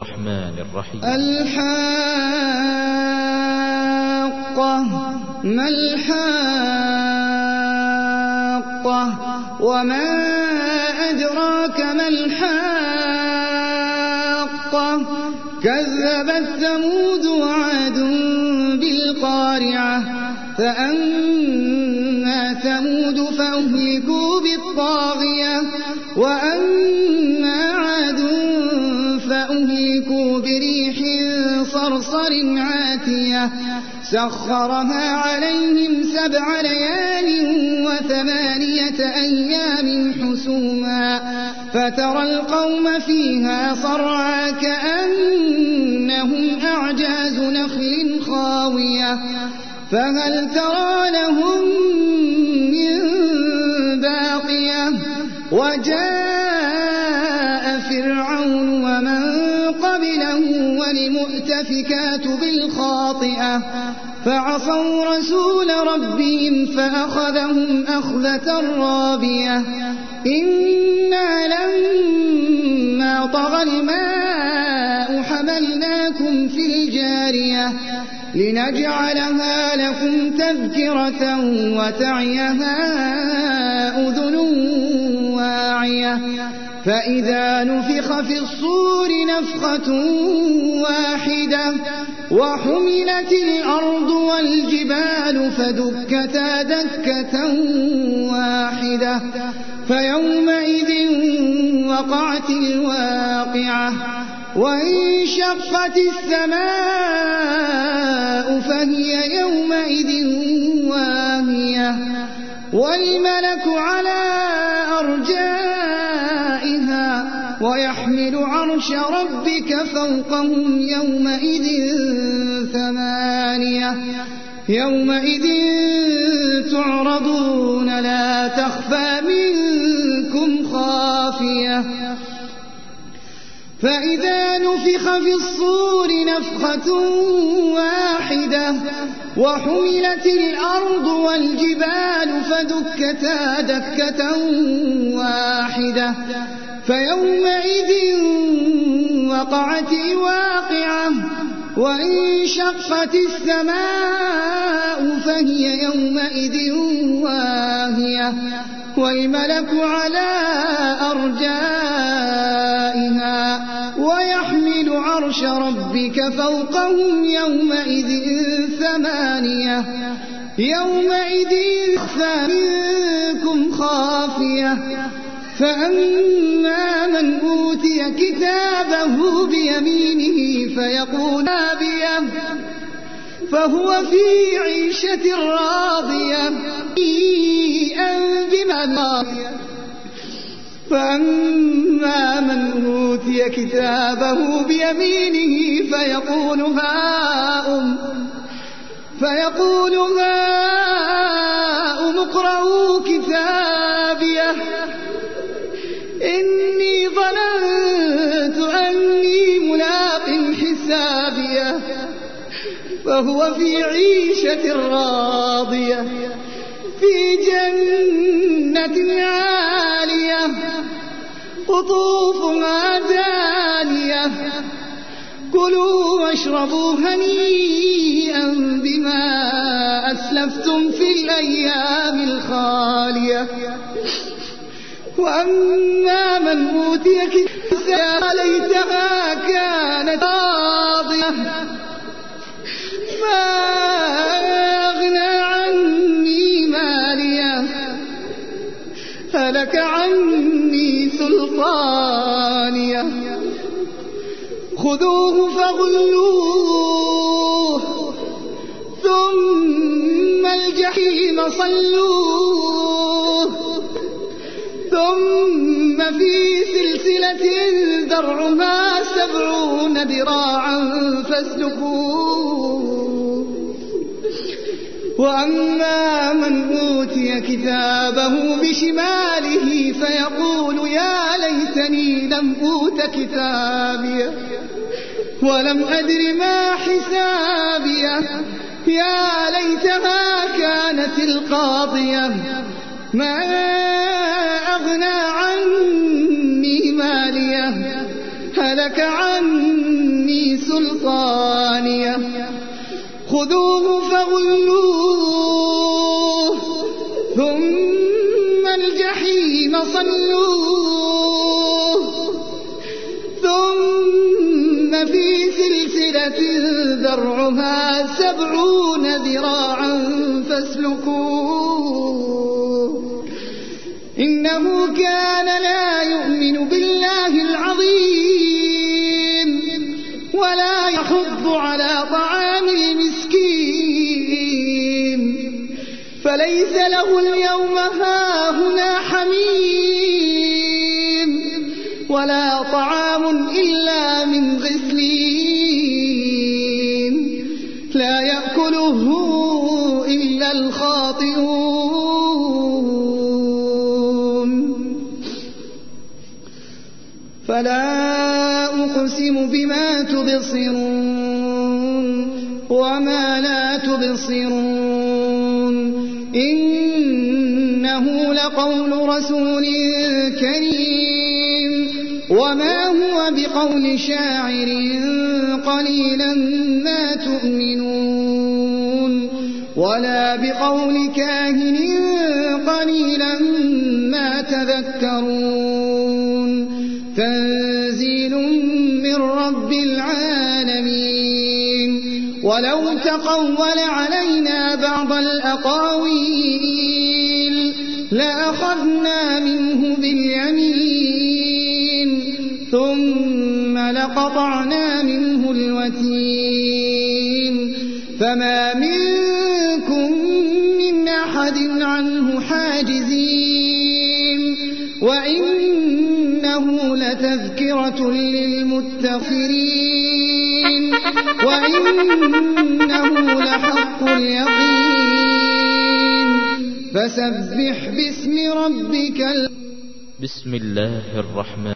الرحمن الرحيم. الحاقة ما الحاقة وما أدراك ما الحاقة كذبت ثمود وعاد بالقارعة فأما ثمود فأهلكوا بالطاغية وأما عاد فأهلكوا بريح صرصر عاتية سخرها عليهم 7 ليال و8 أيام حسوما فترى القوم فيها صرعى كأنهم أعجاز نخل خاوية فهل ترى لهم من باقية وجاء فرعون ومن قبله والمؤتفكات بالخاطئة فعصوا رسول ربهم فأخذهم أخذة رابية إنا لما طغى الماء حملناكم في الجارية لنجعلها لكم تذكرة وتعيها أذن واعية فإذا نفخ في الصور نفخة واحدة وحملت الأرض والجبال فدكتا دكة واحدة فيومئذ وقعت الواقعة وانشقت السماء فهي يومئذ واهية والملك على أرجائها ويحمل عرش ربك فوقهم يومئذ 8 يومئذ تعرضون لا تخفى منكم خافية فإذا نفخ في الصور نفخة واحدة وحملت الأرض والجبال فدكتا دكة واحدة فيومئذ وقعت الواقعة وانشقت السماء فهي يومئذ واهية والملك على أرجائها ويحمل عرش ربك فوقهم يومئذ 8 يومئذ يخفى منكم خافية فأما من أوتي كتابه بيمينه فيقول نابية فهو في عيشة راضية فأما من أوتي كتابه بيمينه فيقول هاؤم اقرءوا كتابيه إني ظننت أني ملاق حسابيه فهو في عيشة راضية في جنة عالية قطوفها دانية كلوا واشربوا هنيئا بما أسلفتم في الأيام الخالية وأما من أوتي كتابه ليتها كانت قاضية ما أغنى عني مالية هلك عني سلطانية خذوه فغلوه ثم الجحيم صلوه ثم في سلسلة ذرعها 70 ذراعا فاسلكوه وأما من أوتي كتابه بشماله فيقول يا ليتني لم أوت كتابيه ولم أدر ما حسابيه يا ليتها كانت القاضية ما أغنى عني ماليه هلك عني خذوه فغلوه ثم الجحيم صلوه ثم في سلسلة ذرعها 70 ذراعا فاسلكوه إنه كان لا يؤمن بالله العظيم ولا يحض على طعام المسكين فليس له اليوم هاهنا حميم ولا طعام إلا من غسلين لا يأكله إلا الخاطئون فلا أقسم بما تبصرون وما لا تبصرون إنه لقول رسول كريم وما هو بقول شاعر قليلا ما تؤمنون ولا بقول كاهن قليلا ما تذكرون تنزيل من رب العالمين ولو تقول علينا بعض الأقاويل لأخذنا منه باليمين ثم لقطعنا منه الوتين فما منكم من أحد عنه حاجزين وإنه لتذكرة للمتقين وإنه لحق اليقين فسبح باسم ربك. بسم الله الرحمن